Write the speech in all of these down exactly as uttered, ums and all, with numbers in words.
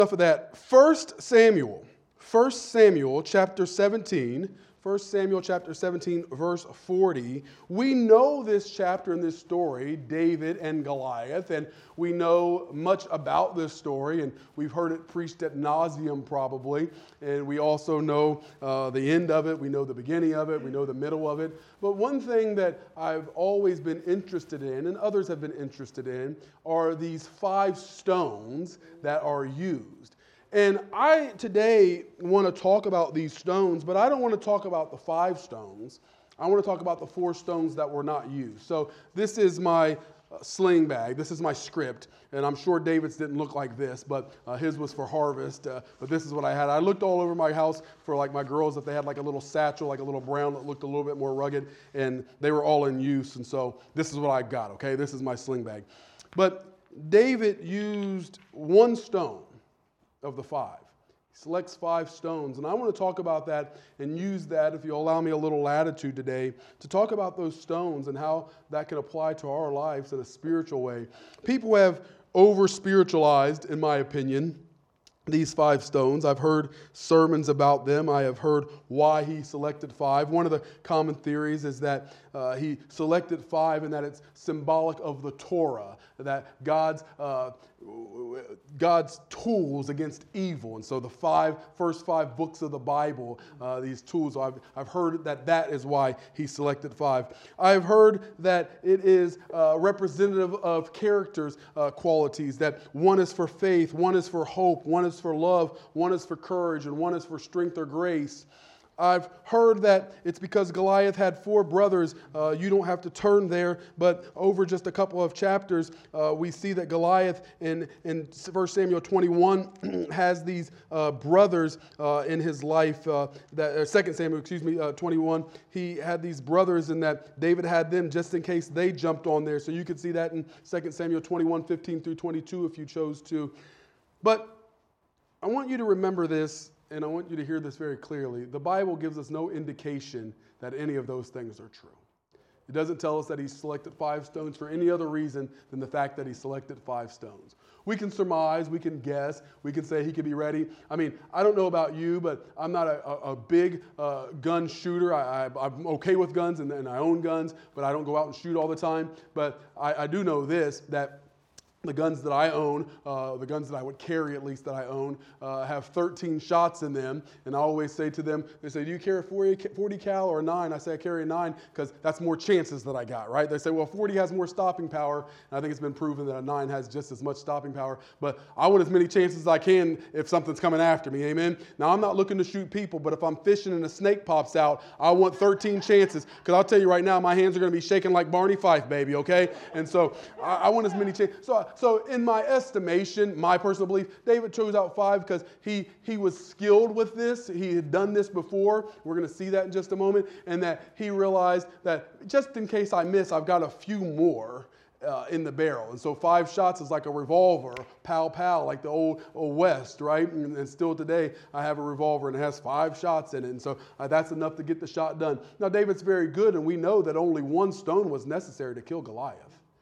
Enough of that. First Samuel. First Samuel chapter seventeen. First Samuel chapter seventeen, verse forty. We know this chapter and this story, David and Goliath, and we know much about this story, and we've heard it preached ad nauseum probably, and we also know uh, the end of it, we know the beginning of it, we know the middle of it. But one thing that I've always been interested in, and others have been interested in, are these five stones that are used. And I today want to talk about these stones, but I don't want to talk about the five stones. I want to talk about the four stones that were not used. So this is my uh, sling bag. This is my script. And I'm sure David's didn't look like this, but uh, his was for harvest. Uh, but this is what I had. I looked all over my house for like my girls if they had like a little satchel, like a little brown that looked a little bit more rugged. And they were all in use. And so this is what I got, okay? This is my sling bag. But David used one stone of the five. He selects five stones, and I want to talk about that and use that, if you allow me a little latitude today, to talk about those stones and how that can apply to our lives in a spiritual way. People have over-spiritualized, in my opinion, these five stones. I've heard sermons about them. I have heard why he selected five. One of the common theories is that uh, he selected five and that it's symbolic of the Torah, that God's uh, God's tools against evil. And so the five first five books of the Bible, uh, these tools, I've, I've heard that that is why he selected five. I've heard that it is uh, representative of characters uh, qualities, that one is for faith, one is for hope, one is for love, one is for courage, and one is for strength or grace. I've heard that it's because Goliath had four brothers. Uh, you don't have to turn there, but over just a couple of chapters, uh, we see that Goliath in, in First Samuel twenty-one has these uh, brothers uh, in his life. Uh, that uh, Second Samuel, excuse me, uh, twenty-one, he had these brothers, and that David had them just in case they jumped on there. So you could see that in Second Samuel twenty-one, fifteen through twenty-two if you chose to. But I want you to remember this. And I want you to hear this very clearly. The Bible gives us no indication that any of those things are true. It doesn't tell us that he selected five stones for any other reason than the fact that he selected five stones. We can surmise, we can guess, we can say he could be ready. I mean, I don't know about you, but I'm not a, a, a big uh, gun shooter. I, I, I'm okay with guns and, and I own guns, but I don't go out and shoot all the time. But I, I do know this, that the guns that I own, uh, the guns that I would carry at least that I own, uh, have thirteen shots in them. And I always say to them, they say, do you carry a forty cal or a nine? I say I carry a nine because that's more chances that I got, right? They say, well, forty has more stopping power. And I think it's been proven that a nine has just as much stopping power. But I want as many chances as I can if something's coming after me, amen? Now, I'm not looking to shoot people, but if I'm fishing and a snake pops out, I want thirteen chances. Because I'll tell you right now, my hands are going to be shaking like Barney Fife, baby, okay? And so I, I want as many chances. So So in my estimation, my personal belief, David chose out five because he, he was skilled with this. He had done this before. We're going to see that in just a moment. And that he realized that just in case I miss, I've got a few more uh, in the barrel. And so five shots is like a revolver, pow, pow, like the old, old West, right? And, and still today, I have a revolver and it has five shots in it. And so uh, that's enough to get the shot done. Now, David's very good, and we know that only one stone was necessary to kill Goliath.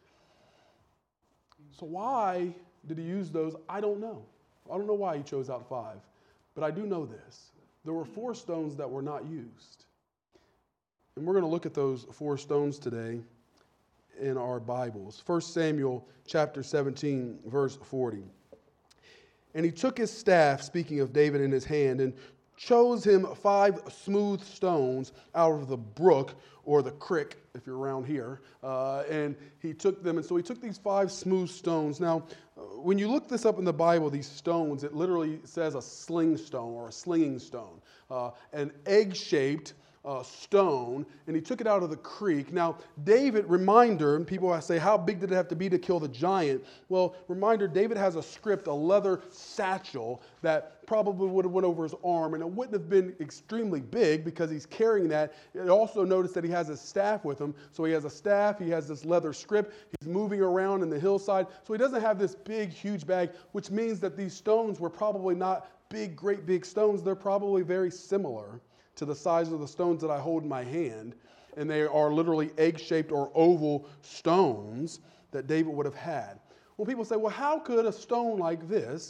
So why did he use those? I don't know. I don't know why he chose out five. But I do know this. There were four stones that were not used. And we're going to look at those four stones today in our Bibles. First Samuel chapter seventeen, verse forty. And he took his staff, speaking of David, in his hand, and chose him five smooth stones out of the brook, or the creek, if you're around here, uh, and he took them, and so he took these five smooth stones. Now, uh, when you look this up in the Bible, these stones, it literally says a sling stone or a slinging stone, uh, an egg-shaped uh, stone, and he took it out of the creek. Now, David, reminder, and people say, how big did it have to be to kill the giant? Well, reminder, David has a script, a leather satchel that probably would have went over his arm, and it wouldn't have been extremely big because he's carrying that. You also notice that he has his staff with him. So he has a staff, he has this leather script, he's moving around in the hillside. So he doesn't have this big, huge bag, which means that these stones were probably not big, great big stones. They're probably very similar to the size of the stones that I hold in my hand. And they are literally egg-shaped or oval stones that David would have had. Well, people say, well, how could a stone like this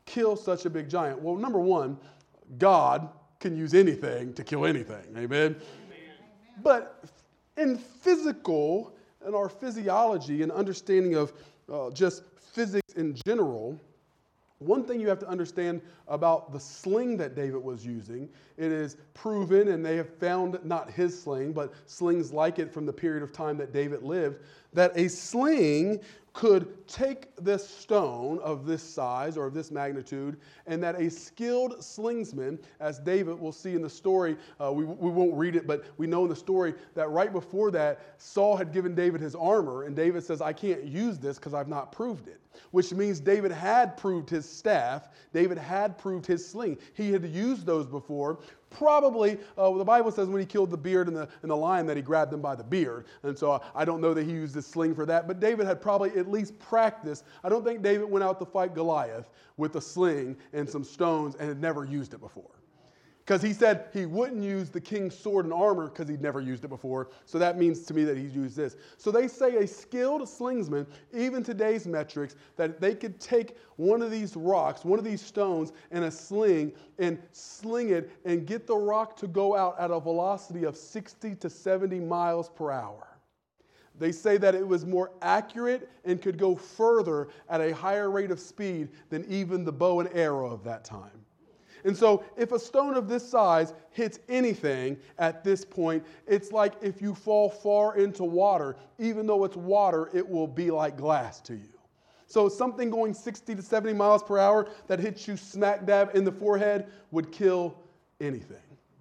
kill such a big giant? Well, number one, God can use anything to kill anything. Amen? Amen. But in physical, in our physiology and understanding of uh, just physics in general, one thing you have to understand about the sling that David was using, it is proven, and they have found not his sling, but slings like it from the period of time that David lived, that a sling could take this stone of this size or of this magnitude, and that a skilled slingsman, as David will see in the story, uh, we, we won't read it, but we know in the story that right before that, Saul had given David his armor, and David says, I can't use this because I've not proved it. Which means David had proved his staff. David had proved his sling. He had used those before. Probably, uh, the Bible says when he killed the beard and the, and the lion that he grabbed them by the beard. And so I don't know that he used his sling for that, but David had probably at least practiced. I don't think David went out to fight Goliath with a sling and some stones and had never used it before. Because he said he wouldn't use the king's sword and armor because he'd never used it before. So that means to me that he's used this. So they say a skilled slingsman, even today's metrics, that they could take one of these rocks, one of these stones, and a sling and sling it and get the rock to go out at a velocity of sixty to seventy miles per hour. They say that it was more accurate and could go further at a higher rate of speed than even the bow and arrow of that time. And so if a stone of this size hits anything at this point, it's like if you fall far into water, even though it's water, it will be like glass to you. So something going sixty to seventy miles per hour that hits you smack dab in the forehead would kill anything.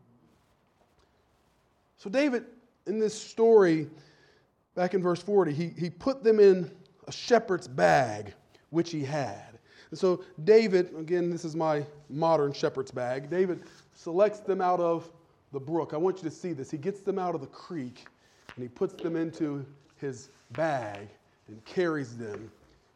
So David, in this story, back in verse forty, he, he put them in a shepherd's bag, which he had. And so David, again, this is my modern shepherd's bag. David selects them out of the brook. I want you to see this. He gets them out of the creek, and he puts them into his bag and carries them.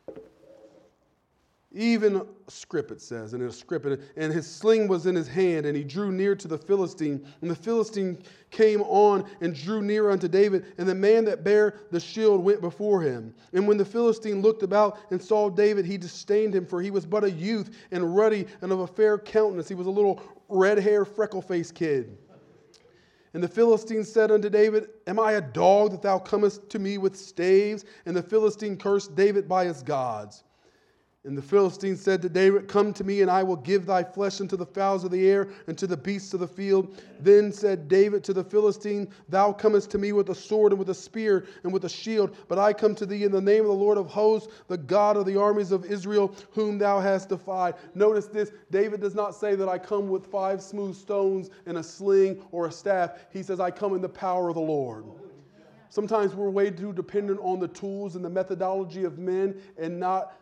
Even a scrip, it says, and a scrip, and his sling was in his hand, and he drew near to the Philistine. And the Philistine came on and drew near unto David, and the man that bare the shield went before him. And when the Philistine looked about and saw David, he disdained him, for he was but a youth and ruddy and of a fair countenance. He was a little red-haired, freckle-faced kid. And the Philistine said unto David, Am I a dog that thou comest to me with staves? And the Philistine cursed David by his gods. And the Philistine said to David, Come to me, and I will give thy flesh unto the fowls of the air and to the beasts of the field. Then said David to the Philistine, Thou comest to me with a sword and with a spear and with a shield, but I come to thee in the name of the Lord of hosts, the God of the armies of Israel, whom thou hast defied. Notice this, David does not say that I come with five smooth stones and a sling or a staff. He says, I come in the power of the Lord. Sometimes we're way too dependent on the tools and the methodology of men and not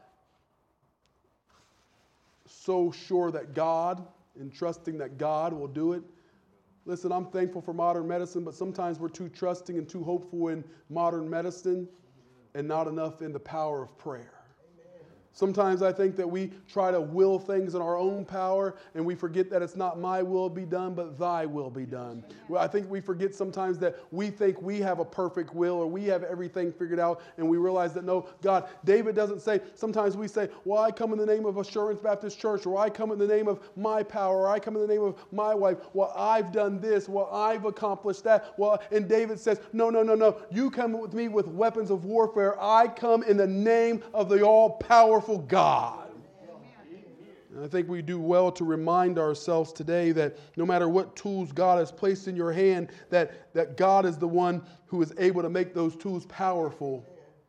so sure that God, and trusting that God will do it. Listen, I'm thankful for modern medicine, but sometimes we're too trusting and too hopeful in modern medicine and not enough in the power of prayer. Sometimes I think that we try to will things in our own power, and we forget that it's not my will be done, but thy will be done. Well, I think we forget sometimes that we think we have a perfect will or we have everything figured out, and we realize that no, God, David doesn't say, sometimes we say, well, I come in the name of Assurance Baptist Church, or I come in the name of my power, or I come in the name of my wife. Well, I've done this. Well, I've accomplished that. Well, and David says, no, no, no, no. You come with me with weapons of warfare. I come in the name of the all-powerful God. And I think we do well to remind ourselves today that no matter what tools God has placed in your hand, that, that God is the one who is able to make those tools powerful.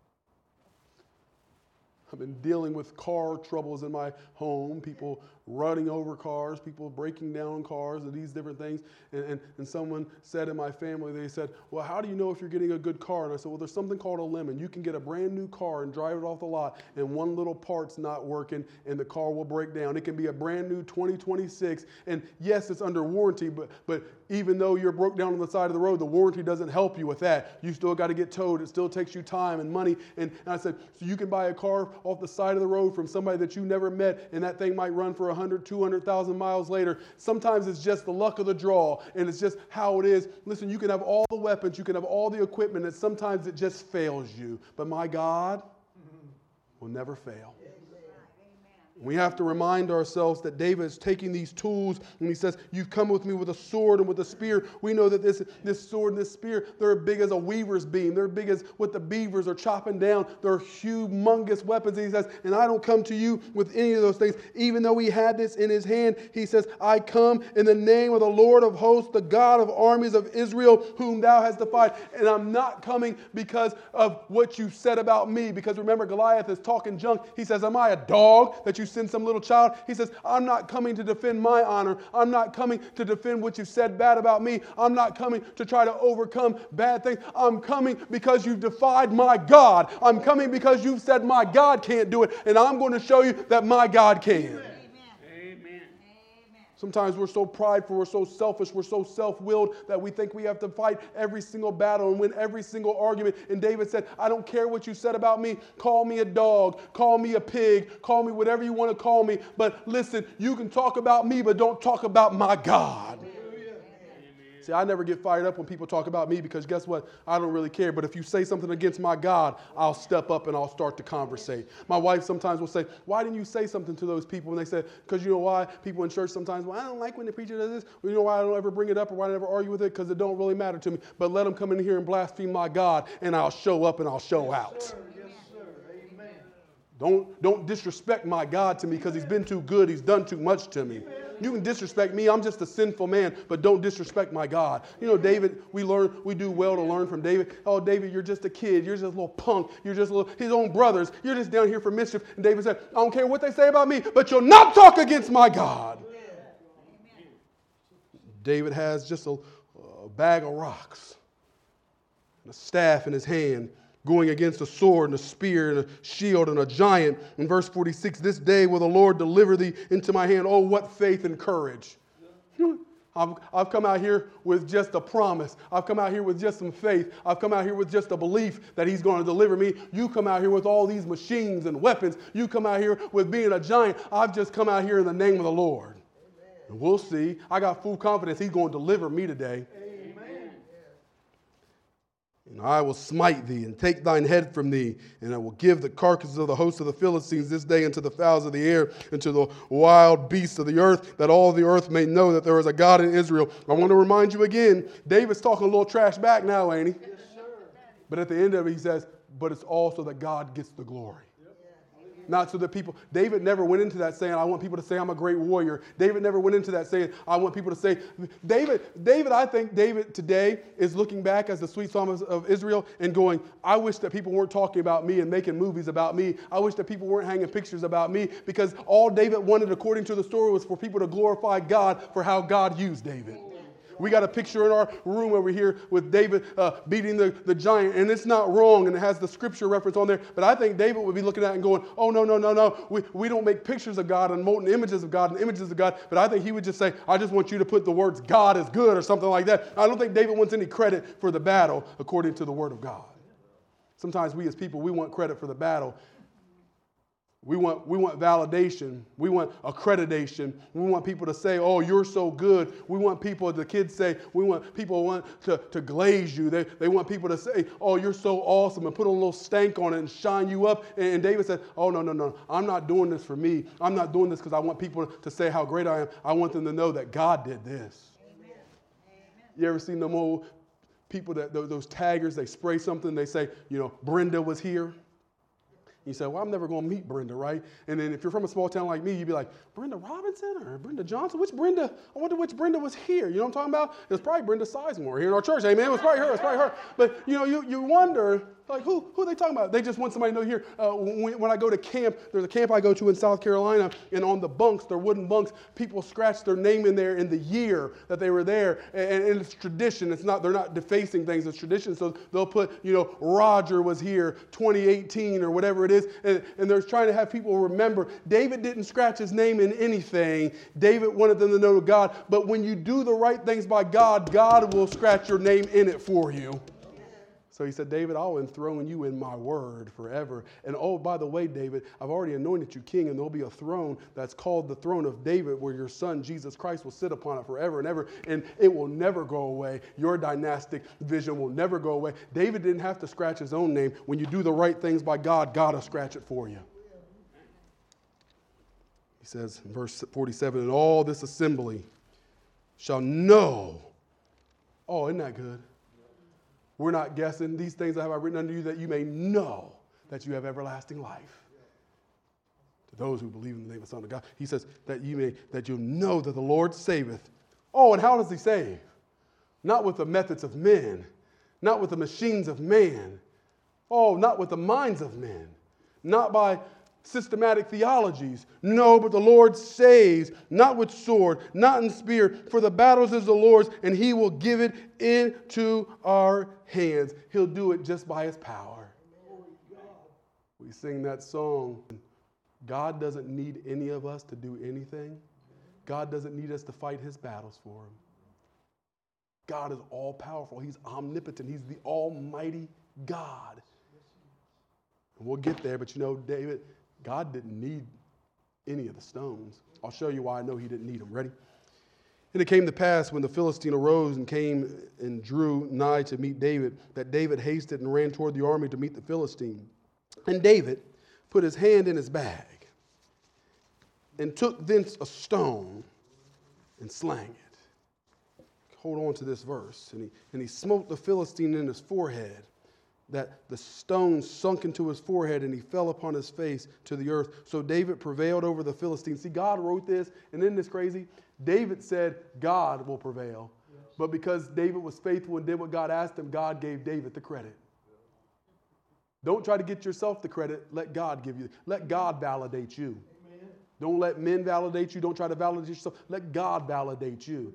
I've been dealing with car troubles in my home, people running over cars, people breaking down cars, and these different things. And, and, and someone said in my family, they said, well, how do you know if you're getting a good car? And I said, well, there's something called a lemon. You can get a brand new car and drive it off the lot, and one little part's not working, and the car will break down. It can be a brand new twenty twenty-six, and yes, it's under warranty, but, but even though you're broke down on the side of the road, the warranty doesn't help you with that. You still got to get towed. It still takes you time and money. And, and I said, so you can buy a car off the side of the road from somebody that you never met, and that thing might run for one hundred, two hundred thousand miles later. Sometimes it's just the luck of the draw, and it's just how it is. Listen, you can have all the weapons, you can have all the equipment, and sometimes it just fails you. But my God will never fail. We have to remind ourselves that David is taking these tools and he says, you've come with me with a sword and with a spear. We know that this, this sword and this spear, they're big as a weaver's beam. They're big as what the beavers are chopping down. They're humongous weapons. And he says, and I don't come to you with any of those things. Even though he had this in his hand, he says, I come in the name of the Lord of hosts, the God of armies of Israel, whom thou hast defied. And I'm not coming because of what you said about me. Because remember, Goliath is talking junk. He says, am I a dog that you send some little child? He says, I'm not coming to defend my honor. I'm not coming to defend what you've said bad about me. I'm not coming to try to overcome bad things. I'm coming because you've defied my God. I'm coming because you've said my God can't do it, and I'm going to show you that my God can. Amen. Amen. Sometimes we're so prideful, we're so selfish, we're so self-willed that we think we have to fight every single battle and win every single argument. And David said, I don't care what you said about me. Call me a dog, call me a pig, call me whatever you want to call me. But listen, you can talk about me, but don't talk about my God. See, I never get fired up when people talk about me because guess what? I don't really care. But if you say something against my God, I'll step up and I'll start to conversate. My wife sometimes will say, why didn't you say something to those people? And they said, because you know why? People in church sometimes, well, I don't like when the preacher does this. Well, you know why I don't ever bring it up or why I never argue with it? Because it don't really matter to me. But let them come in here and blaspheme my God, and I'll show up and I'll show out. Yes, sir. Yes, sir. Amen. Don't, don't disrespect my God to me because he's been too good. He's done too much to me. Amen. You can disrespect me. I'm just a sinful man, but don't disrespect my God. You know, David, we learn, we do well to learn from David. Oh, David, you're just a kid. You're just a little punk. You're just a little, his own brothers. You're just down here for mischief. And David said, I don't care what they say about me, but you'll not talk against my God. Yeah. David has just a, a bag of rocks, and a staff in his hand, going against a sword and a spear and a shield and a giant. In verse forty-six, this day will the Lord deliver thee into my hand. Oh, what faith and courage. I've, I've come out here with just a promise. I've come out here with just some faith. I've come out here with just a belief that he's going to deliver me. You come out here with all these machines and weapons. You come out here with being a giant. I've just come out here in the name of the Lord. Amen. And we'll see. I got full confidence he's going to deliver me today. And I will smite thee and take thine head from thee, and I will give the carcasses of the host of the Philistines this day unto the fowls of the air, and to the wild beasts of the earth, that all the earth may know that there is a God in Israel. I want to remind you again, David's talking a little trash back now, ain't he? Yes, sir. But at the end of it, he says, but it's also that God gets the glory. Not so that people, David never went into that saying, I want people to say I'm a great warrior. David never went into that saying, I want people to say, David, David, I think David today is looking back as the sweet psalmist of Israel and going, I wish that people weren't talking about me and making movies about me. I wish that people weren't hanging pictures about me, because all David wanted, according to the story, was for people to glorify God for how God used David. We got a picture in our room over here with David uh, beating the, the giant, and it's not wrong, and it has the scripture reference on there. But I think David would be looking at it and going, oh, no, no, no, no. We, we don't make pictures of God and molten images of God and images of God. But I think he would just say, I just want you to put the words God is good or something like that. I don't think David wants any credit for the battle according to the word of God. Sometimes we as people, we want credit for the battle. We want, we want validation. We want accreditation. We want people to say, oh, you're so good. We want people, the kids say, we want people want to, to glaze you. They, they want people to say, oh, you're so awesome, and put a little stank on it and shine you up. And, and David said, oh, no, no, no. I'm not doing this for me. I'm not doing this because I want people to say how great I am. I want them to know that God did this. Amen. You ever seen them old people, that those taggers, they spray something, they say, you know, Brenda was here. You say, well, I'm never going to meet Brenda, right? And then if you're from a small town like me, you'd be like, Brenda Robinson or Brenda Johnson? Which Brenda? I wonder which Brenda was here. You know what I'm talking about? It's probably Brenda Sizemore here in our church. Amen. It was probably her. It's probably her. But, you know, you, you wonder, like, who, who are they talking about? They just want somebody to know here. Uh, when, when I go to camp, there's a camp I go to in South Carolina, and on the bunks, they're wooden bunks, people scratch their name in there in the year that they were there. And, and it's tradition. It's not, they're not defacing things. It's tradition. So they'll put, you know, Roger was here twenty eighteen or whatever it is. And, and they're trying to have people remember. David didn't scratch his name in anything. David wanted them to know God. But when you do the right things by God, God will scratch your name in it for you. So he said, David, I'll enthrone you in my word forever. And oh, by the way, David, I've already anointed you king, and there'll be a throne that's called the throne of David, where your son, Jesus Christ, will sit upon it forever and ever. And it will never go away. Your dynastic vision will never go away. David didn't have to scratch his own name. When you do the right things by God, God will scratch it for you. He says in verse forty-seven, and all this assembly shall know. Oh, isn't that good? We're not guessing. These things I have I written unto you that you may know that you have everlasting life. To those who believe in the name of the Son of God. He says that you may, that you'll know that the Lord saveth. Oh, and how does he save? Not with the methods of men, not with the machines of man. Oh, not with the minds of men, not by systematic theologies. No, but the Lord saves, not with sword, not in spear, for the battles is the Lord's, and he will give it into our hands. He'll do it just by his power. We sing that song. God doesn't need any of us to do anything. God doesn't need us to fight his battles for him. God is all powerful. He's omnipotent. He's the almighty God. And we'll get there, but you know, David, God didn't need any of the stones. I'll show you why I know he didn't need them. Ready? And it came to pass when the Philistine arose and came and drew nigh to meet David, that David hasted and ran toward the army to meet the Philistine. And David put his hand in his bag and took thence a stone and slang it. Hold on to this verse. And he, and he smote the Philistine in his forehead, that the stone sunk into his forehead, and he fell upon his face to the earth. So David prevailed over the Philistines. See, God wrote this, and isn't this crazy? David said, God will prevail. Yes. But because David was faithful and did what God asked him, God gave David the credit. Don't try to get yourself the credit. Let God give you. Let God validate you. Amen. Don't let men validate you. Don't try to validate yourself. Let God validate you.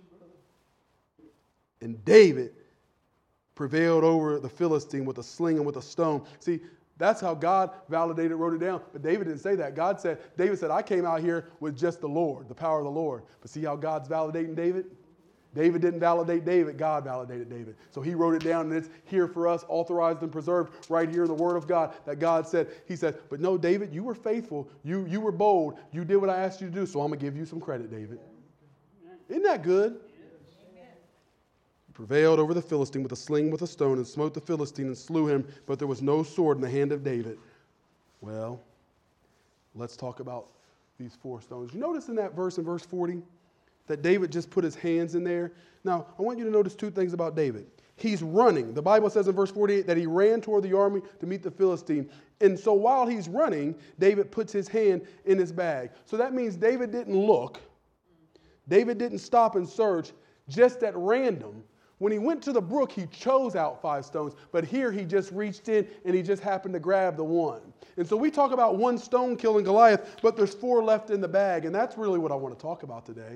And David prevailed over the Philistine with a sling and with a stone. See, that's how God validated, wrote it down. But David didn't say that. God said, David said, I came out here with just the Lord, the power of the Lord. But see how God's validating David? David didn't validate David. God validated David. So he wrote it down, and it's here for us, authorized and preserved right here in the Word of God, that God said, he said, but no, David, you were faithful. You, you were bold. You did what I asked you to do, so I'm going to give you some credit, David. Isn't that good? He prevailed over the Philistine with a sling, with a stone, and smote the Philistine and slew him, but there was no sword in the hand of David. Well, let's talk about these four stones. You notice in that verse, in verse forty, that David just put his hands in there. Now, I want you to notice two things about David. He's running. The Bible says in verse forty-eight that he ran toward the army to meet the Philistine. And so while he's running, David puts his hand in his bag. So that means David didn't look. David didn't stop and search just at random. When he went to the brook, he chose out five stones. But here he just reached in and he just happened to grab the one. And so we talk about one stone killing Goliath, but there's four left in the bag. And that's really what I want to talk about today.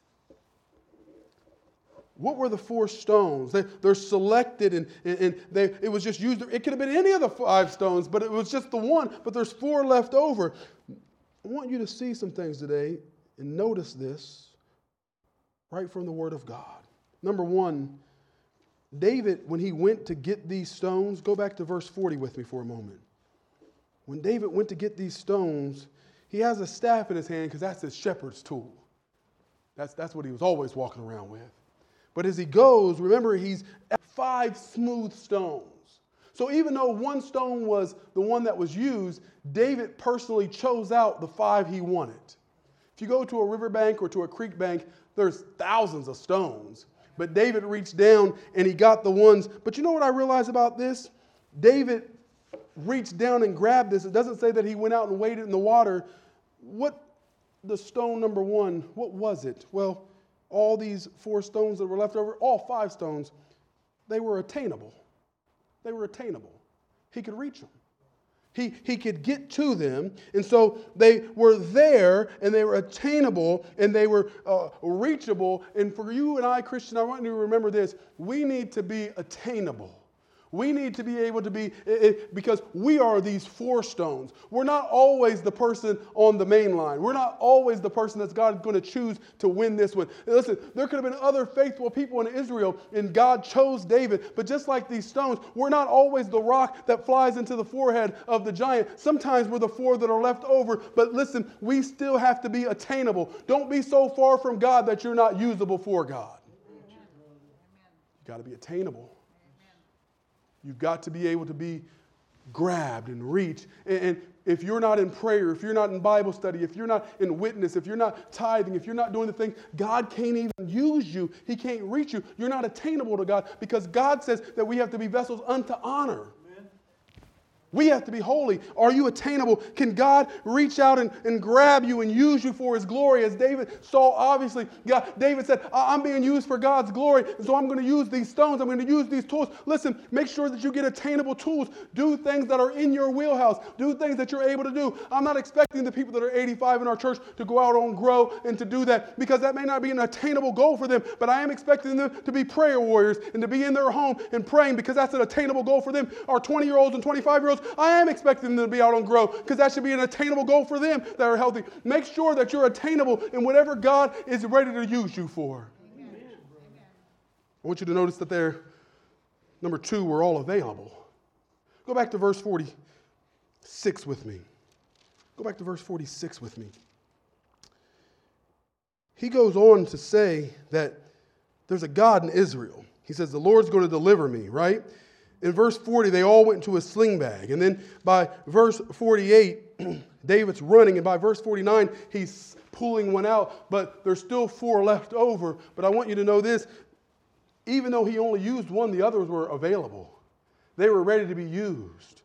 What were the four stones? They, they're selected, and, and they, it was just used. It could have been any of the five stones, but it was just the one. But there's four left over. I want you to see some things today and notice this right from the Word of God. Number one, David, when he went to get these stones, go back to verse forty with me for a moment. When David went to get these stones, he has a staff in his hand because that's his shepherd's tool. That's, that's what he was always walking around with. But as he goes, remember, he's at five smooth stones. So even though one stone was the one that was used, David personally chose out the five he wanted. If you go to a riverbank or to a creek bank, there's thousands of stones. But David reached down and he got the ones. But you know what I realized about this? David reached down and grabbed this. It doesn't say that he went out and waded in the water. What, the stone number one, what was it? Well, all these four stones that were left over, all five stones, they were attainable. They were attainable. He could reach them. He, he could get to them. And so they were there, and they were attainable, and they were uh, reachable. And for you and I, Christian, I want you to remember this. We need to be attainable. We need to be able to be, because we are these four stones. We're not always the person on the main line. We're not always the person that God's going to choose to win this one. Listen, there could have been other faithful people in Israel, and God chose David. But just like these stones, we're not always the rock that flies into the forehead of the giant. Sometimes we're the four that are left over. But listen, we still have to be attainable. Don't be so far from God that you're not usable for God. You've got to be attainable. You've got to be able to be grabbed and reach. And, and if you're not in prayer, if you're not in Bible study, if you're not in witness, if you're not tithing, if you're not doing the things, God can't even use you. He can't reach you. You're not attainable to God because God says that we have to be vessels unto honor. We have to be holy. Are you attainable? Can God reach out and, and grab you and use you for His glory? As David saw, obviously, God, David said, I'm being used for God's glory, and so I'm going to use these stones. I'm going to use these tools. Listen, make sure that you get attainable tools. Do things that are in your wheelhouse. Do things that you're able to do. I'm not expecting the people that are eighty-five in our church to go out on Grow and to do that because that may not be an attainable goal for them, but I am expecting them to be prayer warriors and to be in their home and praying because that's an attainable goal for them. Our twenty-year-olds and twenty-five-year-olds, I am expecting them to be out on Grow because that should be an attainable goal for them that are healthy. Make sure that you're attainable in whatever God is ready to use you for. Amen. I want you to notice that there, number two, we're all available. Go back to verse forty-six with me. Go back to verse forty-six with me. He goes on to say that there's a God in Israel. He says, the Lord's going to deliver me, right? In verse forty, they all went into a sling bag. And then by verse forty-eight, David's running. And by verse forty-nine, he's pulling one out. But there's still four left over. But I want you to know this. Even though he only used one, the others were available. They were ready to be used.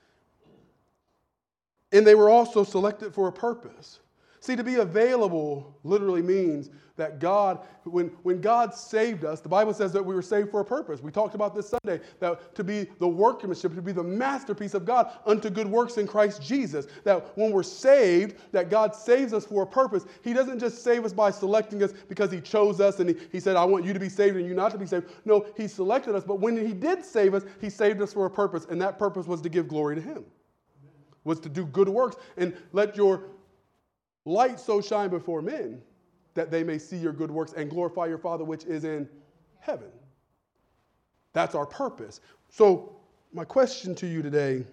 And they were also selected for a purpose. See, to be available literally means that God, when, when God saved us, the Bible says that we were saved for a purpose. We talked about this Sunday, that to be the workmanship, to be the masterpiece of God unto good works in Christ Jesus. That when we're saved, that God saves us for a purpose. He doesn't just save us by selecting us because He chose us and He, he said, I want you to be saved and you not to be saved. No, He selected us, but when He did save us, He saved us for a purpose, and that purpose was to give glory to Him. Was to do good works and let your light so shine before men that they may see your good works and glorify your Father which is in heaven. That's our purpose. So my question to you today,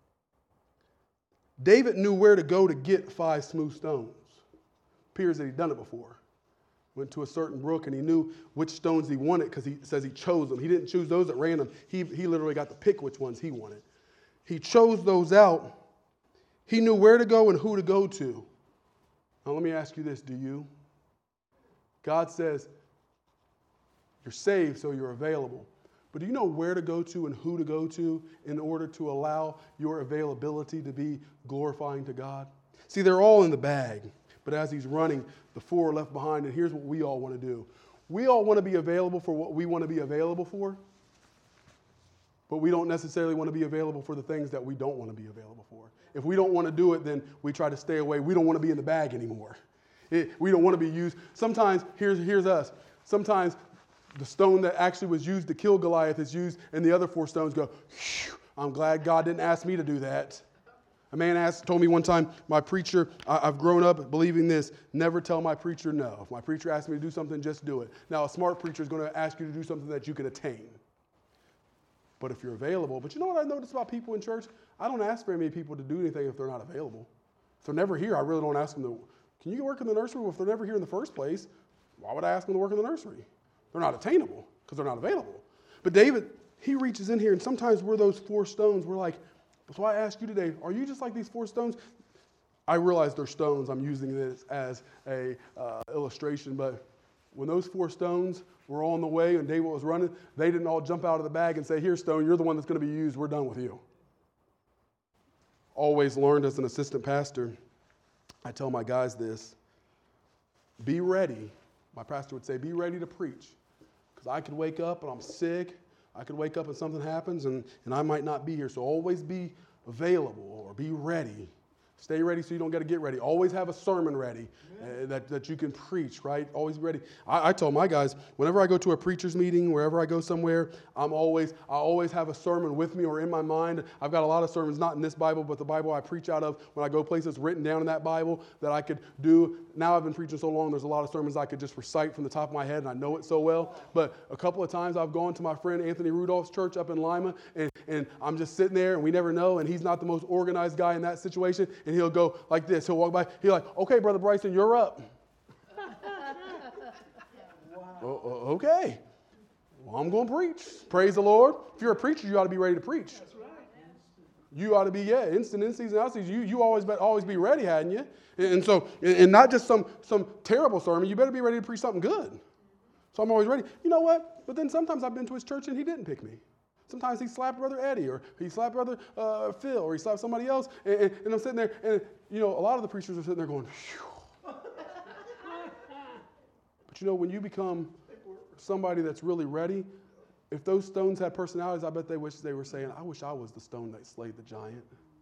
David knew where to go to get five smooth stones. Appears that he'd done it before. Went to a certain brook and he knew which stones he wanted because he says he chose them. He didn't choose those at random. He, he literally got to pick which ones he wanted. He chose those out. He knew where to go and who to go to. Now, let me ask you this, do you? God says, you're saved, so you're available. But do you know where to go to and who to go to in order to allow your availability to be glorifying to God? See, they're all in the bag, but as he's running, the four are left behind, and here's what we all want to do. We all want to be available for what we want to be available for, but we don't necessarily want to be available for the things that we don't want to be available for. If we don't want to do it, then we try to stay away. We don't want to be in the bag anymore. It, we don't want to be used. Sometimes, here's, here's us. Sometimes the stone that actually was used to kill Goliath is used, and the other four stones go, I'm glad God didn't ask me to do that. A man asked, told me one time, my preacher, I, I've grown up believing this, never tell my preacher no. If my preacher asks me to do something, just do it. Now, a smart preacher is going to ask you to do something that you can attain. But if you're available, but you know what I notice about people in church? I don't ask very many people to do anything if they're not available. If they're never here, I really don't ask them to, can you work in the nursery? Well, if they're never here in the first place, why would I ask them to work in the nursery? They're not attainable because they're not available. But David, he reaches in here, and sometimes we're those four stones. We're like, that's why I ask you today, are you just like these four stones? I realize they're stones. I'm using this as a uh, illustration, but when those four stones were on the way and David was running, they didn't all jump out of the bag and say, here, stone, you're the one that's going to be used. We're done with you. Always learned as an assistant pastor, I tell my guys this, be ready. My pastor would say, be ready to preach. Because I could wake up and I'm sick. I could wake up and something happens and, and I might not be here. So always be available or be ready. Stay ready so you don't got to get ready. Always have a sermon ready uh, that, that you can preach, right? Always be ready. I, I tell my guys, whenever I go to a preacher's meeting, wherever I go somewhere, I'm always, I always have a sermon with me or in my mind. I've got a lot of sermons, not in this Bible, but the Bible I preach out of when I go places written down in that Bible that I could do. Now I've been preaching so long, there's a lot of sermons I could just recite from the top of my head, and I know it so well. But a couple of times I've gone to my friend Anthony Rudolph's church up in Lima, and, and I'm just sitting there, and we never know, and he's not the most organized guy in that situation, and he'll go like this. He'll walk by. He'll like, okay, Brother Bryson, you're up. Wow. Oh, okay. Well, I'm going to preach. Praise the Lord. If you're a preacher, you ought to be ready to preach. That's right. you ought to be, yeah, instant in season, out season. You, you always, be, always be ready, hadn't you? And, and so, and not just some, some terrible sermon. You better be ready to preach something good. So I'm always ready. You know what? But then sometimes I've been to his church and he didn't pick me. Sometimes he slapped Brother Eddie, or he slapped Brother uh, Phil, or he slapped somebody else. And, and, and I'm sitting there, and, you know, a lot of the preachers are sitting there going, phew. But you know, when you become somebody that's really ready, if those stones had personalities, I bet they wish they were saying, I wish I was the stone that slayed the giant.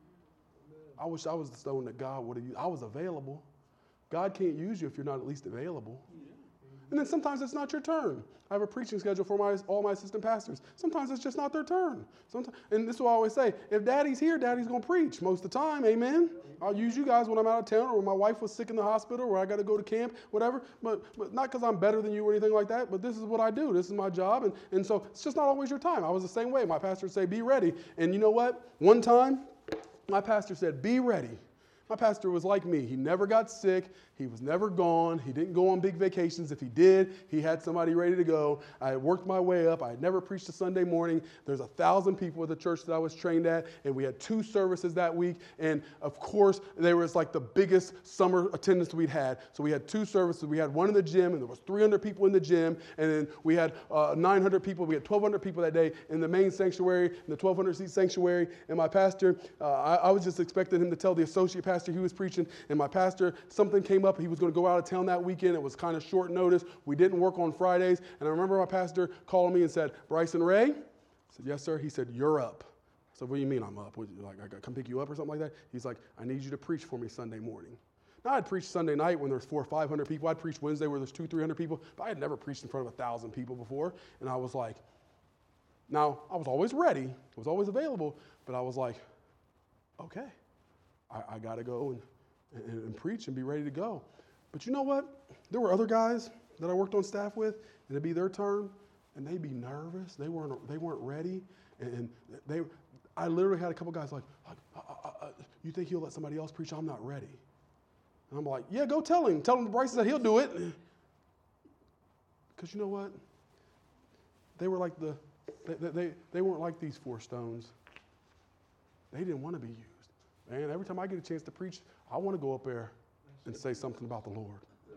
I wish I was the stone that God would have used. I was available. God can't use you if you're not at least available. And then sometimes it's not your turn. I have a preaching schedule for my all my assistant pastors. Sometimes it's just not their turn. Sometimes, and this is what I always say, if daddy's here, daddy's going to preach most of the time, amen? I'll use you guys when I'm out of town, or when my wife was sick in the hospital, or I got to go to camp, whatever. But, but not because I'm better than you or anything like that, but this is what I do. This is my job. And, and so it's just not always your time. I was the same way. My pastor would say, be ready. And you know what? One time, my pastor said, be ready. My pastor was like me. He never got sick. He was never gone. He didn't go on big vacations. If he did, he had somebody ready to go. I had worked my way up. I had never preached a Sunday morning. There's a thousand people at the church that I was trained at, and we had two services that week. And of course, there was like the biggest summer attendance we'd had. So we had two services. We had one in the gym, and there was three hundred people in the gym. And then we had uh, nine hundred people. We had twelve hundred people that day in the main sanctuary, in the twelve hundred seat sanctuary. And my pastor, uh, I, I was just expecting him to tell the associate pastor he was preaching. And my pastor, something came up. He was going to go out of town that weekend. It was kind of short notice. We didn't work on Fridays. And I remember my pastor calling me and said, Bryson Ray? I said, yes, sir. He said, you're up. I said, what do you mean I'm up? What, like, I got to come pick you up or something like that? He's like, I need you to preach for me Sunday morning. Now, I'd preach Sunday night when there's four or five hundred people. I'd preach Wednesday where there's two, three hundred people. But I had never preached in front of a thousand people before. And I was like, now, I was always ready. I was always available. But I was like, okay, I, I got to go and, and, and preach and be ready to go. But you know what? There were other guys that I worked on staff with, and it'd be their turn, and they'd be nervous. They weren't they weren't ready, and they. I literally had a couple guys like, uh, uh, uh, "You think he'll let somebody else preach? I'm not ready." And I'm like, "Yeah, go tell him. Tell him Bryson that he'll do it." Because you know what? They were like the, they, they they weren't like these four stones. They didn't want to be used. Man, every time I get a chance to preach, I want to go up there and say something about the Lord.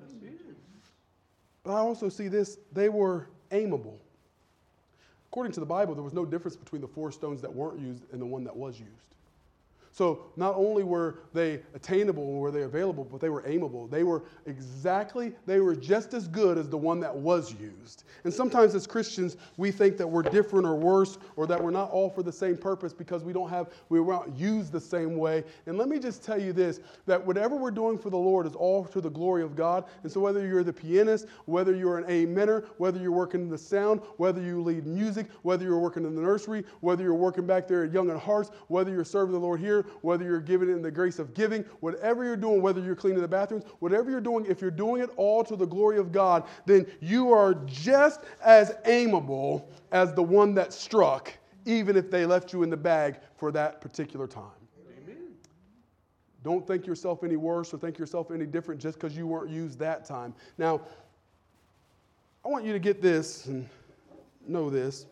But I also see this, they were aimable. According to the Bible, there was no difference between the four stones that weren't used and the one that was used. So not only were they attainable, were they available, but they were aimable. They were exactly, they were just as good as the one that was used. And sometimes as Christians, we think that we're different or worse, or that we're not all for the same purpose because we don't have, we weren't used the same way. And let me just tell you this, that whatever we're doing for the Lord is all to the glory of God. And so whether you're the pianist, whether you're an amener, whether you're working in the sound, whether you lead music, whether you're working in the nursery, whether you're working back there at Young at Hearts, whether you're serving the Lord here, whether you're giving it in the grace of giving, whatever you're doing, whether you're cleaning the bathrooms, whatever you're doing, if you're doing it all to the glory of God, then you are just as aimable as the one that struck, even if they left you in the bag for that particular time. Amen. Don't think yourself any worse or think yourself any different just because you weren't used that time. Now, I want you to get this and know this.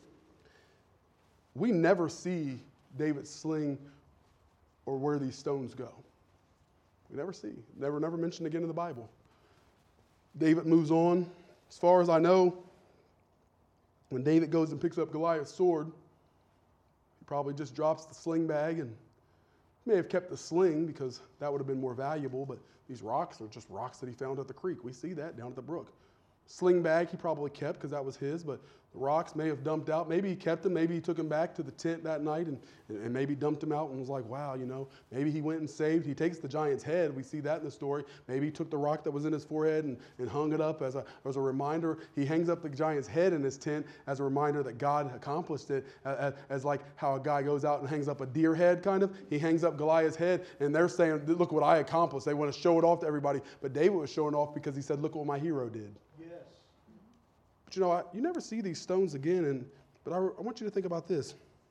We never see David sling or where these stones go. We never see. Never, never mentioned again in the Bible. David moves on. As far as I know, when David goes and picks up Goliath's sword, he probably just drops the sling bag and may have kept the sling because that would have been more valuable, but these rocks are just rocks that he found at the creek. We see that down at the brook. Sling bag he probably kept because that was his, but the rocks may have dumped out. Maybe he kept them. Maybe he took them back to the tent that night and, and maybe dumped them out and was like, wow, you know, maybe he went and saved. He takes the giant's head. We see that in the story. Maybe he took the rock that was in his forehead and, and hung it up as a, as a reminder. He hangs up the giant's head in his tent as a reminder that God accomplished it, as, as like how a guy goes out and hangs up a deer head kind of. He hangs up Goliath's head and they're saying, look what I accomplished. They want to show it off to everybody. But David was showing off because he said, look what my hero did. But you know, I, you never see these stones again, and but I, I want you to think about this.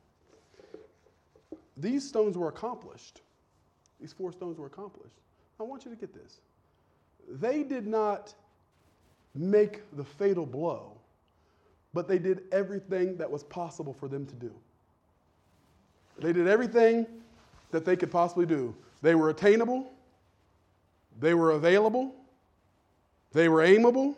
These stones were accomplished. These four stones were accomplished. I want you to get this. They did not make the fatal blow, but they did everything that was possible for them to do. They did everything that they could possibly do. They were attainable. They were available. They were aimable.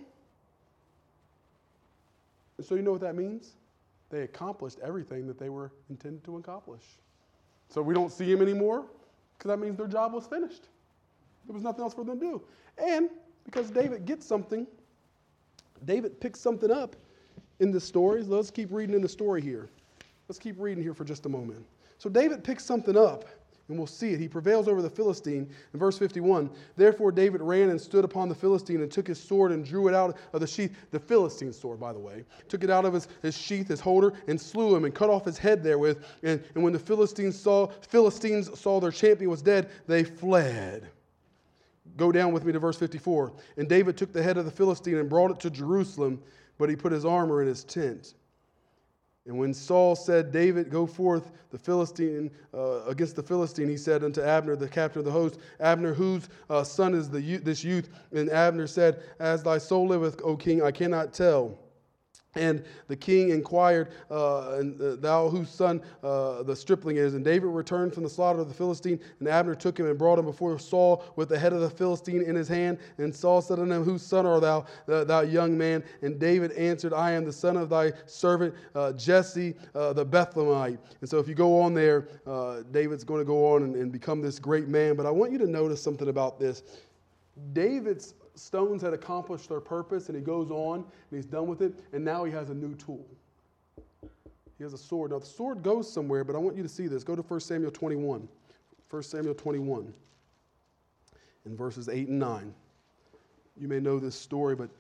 And so you know what that means? They accomplished everything that they were intended to accomplish. So we don't see them anymore because that means their job was finished. There was nothing else for them to do. And because David gets something, David picks something up in the story. Let's keep reading in the story here. Let's keep reading here for just a moment. So David picks something up, and we'll see it. He prevails over the Philistine. In verse fifty-one, therefore David ran and stood upon the Philistine and took his sword and drew it out of the sheath. The Philistine sword, by the way. Took it out of his, his sheath, his holder, and slew him and cut off his head therewith. And, and when the Philistines saw, Philistines saw their champion was dead, they fled. Go down with me to verse fifty-four. And David took the head of the Philistine and brought it to Jerusalem, but he put his armor in his tent. And when Saul said, David, go forth the Philistine uh, against the Philistine, he said unto Abner, the captain of the host, Abner, whose uh, son is the youth, this youth? And Abner said, as thy soul liveth, O king, I cannot tell. And the king inquired, uh, and uh, thou whose son uh, the stripling is? And David returned from the slaughter of the Philistine, and Abner took him and brought him before Saul with the head of the Philistine in his hand. And Saul said unto him, whose son art thou, uh, thou young man? And David answered, I am the son of thy servant uh, Jesse uh, the Bethlehemite. And so if you go on there, uh, David's going to go on and, and become this great man. But I want you to notice something about this. David's stones had accomplished their purpose, and he goes on, and he's done with it, and now he has a new tool. He has a sword. Now, the sword goes somewhere, but I want you to see this. Go to First Samuel twenty-one. First Samuel twenty-one, in verses eight and nine. You may know this story, but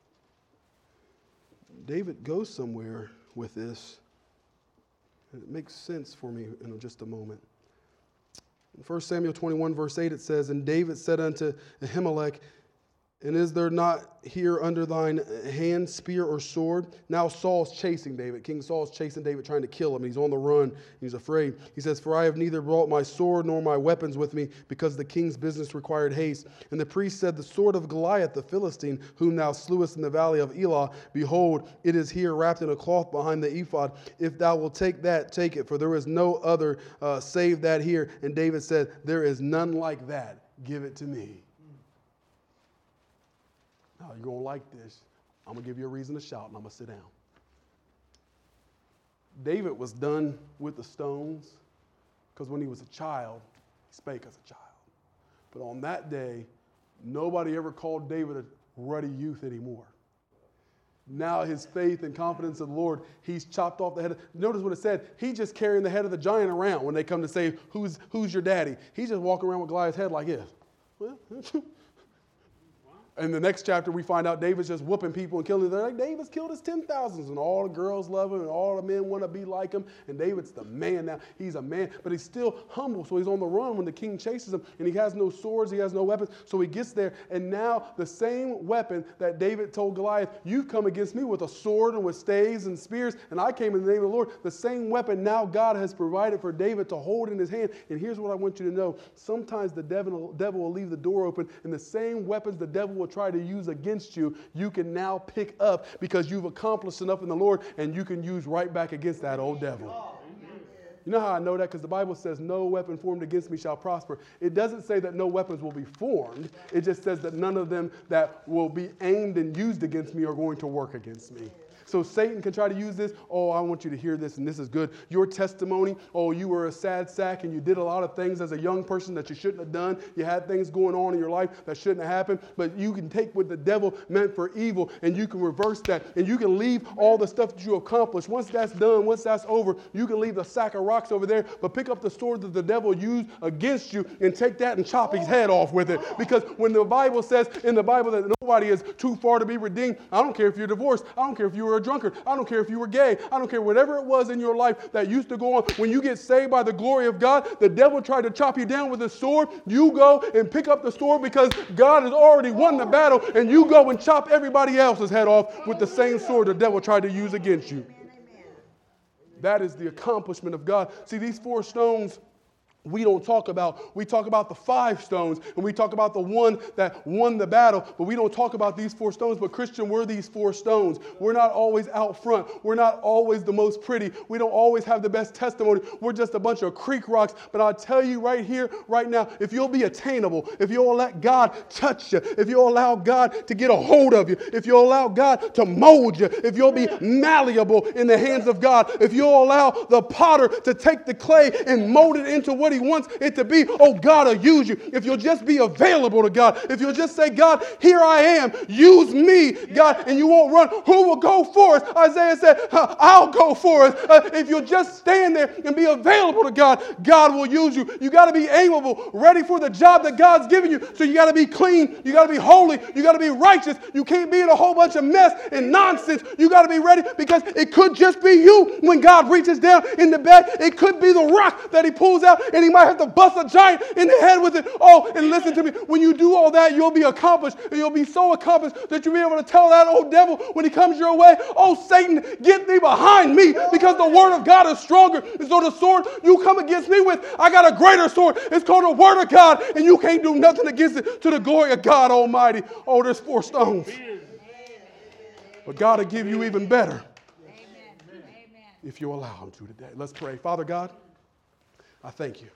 David goes somewhere with this, and it makes sense for me in just a moment. In First Samuel twenty-one, verse eight, it says, and David said unto Ahimelech, and is there not here under thine hand spear or sword? Now Saul's chasing David. King Saul's chasing David, trying to kill him. He's on the run. He's afraid. He says, for I have neither brought my sword nor my weapons with me, because the king's business required haste. And the priest said, the sword of Goliath, the Philistine, whom thou slewest in the valley of Elah, behold, it is here wrapped in a cloth behind the ephod. If thou wilt take that, take it, for there is no other uh, save that here. And David said, there is none like that. Give it to me. Now, you're going to like this. I'm going to give you a reason to shout, and I'm going to sit down. David was done with the stones because when he was a child, he spake as a child. But on that day, nobody ever called David a ruddy youth anymore. Now his faith and confidence in the Lord, he's chopped off the head. Of, notice what it said. He's just carrying the head of the giant around when they come to say, who's, who's your daddy? He's just walking around with Goliath's head like this. Well, in the next chapter, we find out David's just whooping people and killing them. They're like, David's killed his ten thousands, and all the girls love him, and all the men want to be like him. And David's the man now. He's a man, but he's still humble, so he's on the run when the king chases him, and he has no swords, he has no weapons. So he gets there, and now the same weapon that David told Goliath, you've come against me with a sword and with staves and spears, and I came in the name of the Lord. The same weapon now God has provided for David to hold in his hand. And here's what I want you to know. Sometimes the devil, devil will leave the door open, and the same weapons the devil will try to use against you, you can now pick up because you've accomplished enough in the Lord, and you can use right back against that old devil. You know how I know that? Because the Bible says, no weapon formed against me shall prosper. It doesn't say that no weapons will be formed. It just says that none of them that will be aimed and used against me are going to work against me. So Satan can try to use this. Oh, I want you to hear this, and this is good. Your testimony, oh, you were a sad sack, and you did a lot of things as a young person that you shouldn't have done. You had things going on in your life that shouldn't have happened. But you can take what the devil meant for evil, and you can reverse that, and you can leave all the stuff that you accomplished. Once that's done, once that's over, you can leave the sack of rocks over there, but pick up the sword that the devil used against you and take that and chop his head off with it. Because when the Bible says in the Bible that nobody is too far to be redeemed, I don't care if you're divorced. I don't care if you were a drunkard. I don't care if you were gay. I don't care whatever it was in your life that used to go on. When you get saved by the glory of God, the devil tried to chop you down with his sword. You go and pick up the sword because God has already won the battle, and you go and chop everybody else's head off with the same sword the devil tried to use against you. That is the accomplishment of God. See, these four stones we don't talk about. We talk about the five stones, and we talk about the one that won the battle, but we don't talk about these four stones. But Christian, we're these four stones. We're not always out front. We're not always the most pretty. We don't always have the best testimony. We're just a bunch of creek rocks. But I'll tell you right here, right now, if you'll be attainable, if you'll let God touch you, if you'll allow God to get a hold of you, if you'll allow God to mold you, if you'll be malleable in the hands of God, if you'll allow the potter to take the clay and mold it into what he wants it to be, oh, God will use you. If you'll just be available to God, if you'll just say, God, here I am, use me, God, and you won't run, who will go for us? Isaiah said, I'll go for us. Uh, if you'll just stand there and be available to God, God will use you. You got to be able, ready for the job that God's given you. So you got to be clean, you got to be holy, you got to be righteous. You can't be in a whole bunch of mess and nonsense. You got to be ready, because it could just be you when God reaches down in the bed. It could be the rock that he pulls out, and he might have to bust a giant in the head with it. Oh, and listen to me. When you do all that, you'll be accomplished, and you'll be so accomplished that you'll be able to tell that old devil when he comes your way, oh, Satan, get thee behind me, because the word of God is stronger. And so the sword you come against me with, I got a greater sword. It's called the word of God, and you can't do nothing against it, to the glory of God Almighty. Oh, there's four stones. But God will give you even better if you allow him to today. Let's pray. Father God, I thank you.